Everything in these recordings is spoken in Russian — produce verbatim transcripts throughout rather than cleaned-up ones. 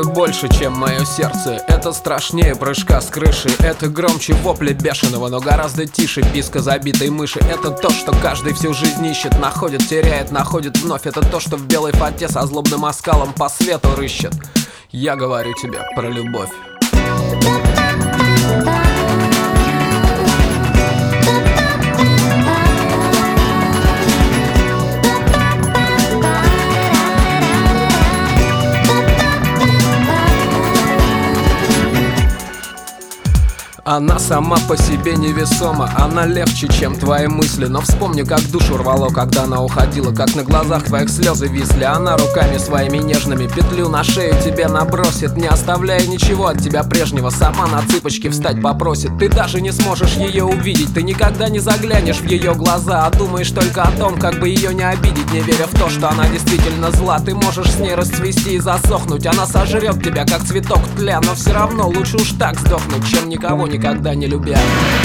Это больше, чем мое сердце. Это страшнее прыжка с крыши. Это громче вопля бешеного, но гораздо тише писка забитой мыши. Это то, что каждый всю жизнь ищет, находит, теряет, находит вновь. Это то, что в белой фате со злобным оскалом по свету рыщет. Я говорю тебе про любовь. Она сама по себе невесома, она легче, чем твои мысли. Но вспомни, как душу рвало, когда она уходила, как на глазах твоих слезы висли. Она руками своими нежными петлю на шею тебе набросит, не оставляя ничего от тебя прежнего. Сама на цыпочки встать попросит. Ты даже не сможешь ее увидеть, ты никогда не заглянешь в ее глаза, а думаешь только о том, как бы ее не обидеть, не веря в то, что она действительно зла. Ты можешь с ней расцвести и засохнуть, она сожрет тебя, как цветок тля. Но все равно лучше уж так сдохнуть, чем никого никогда не любя.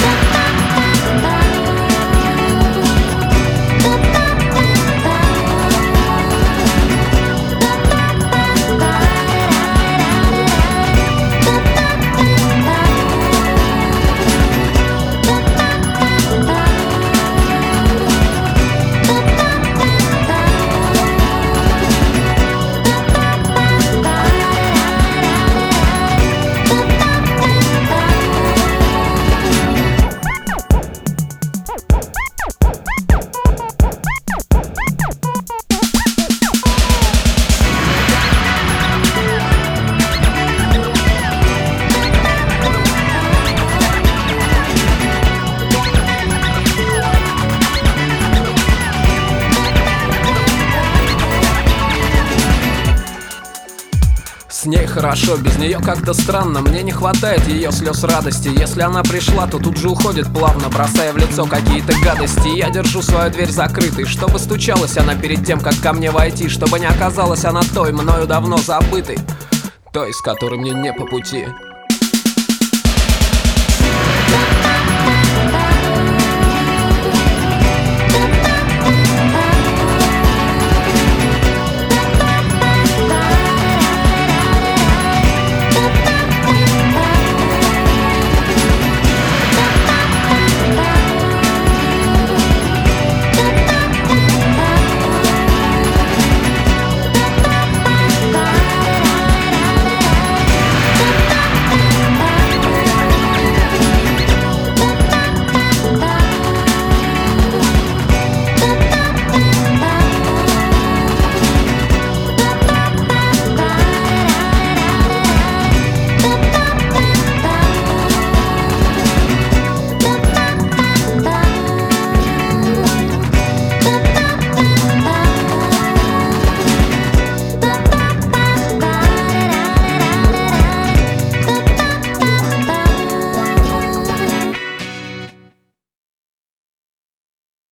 С ней хорошо, без нее как-то странно. Мне не хватает ее слез радости. Если она пришла, то тут же уходит плавно, бросая в лицо какие-то гадости. Я держу свою дверь закрытой, чтобы стучалась она перед тем, как ко мне войти, чтобы не оказалась она той, мною давно забытой, той, с которой мне не по пути.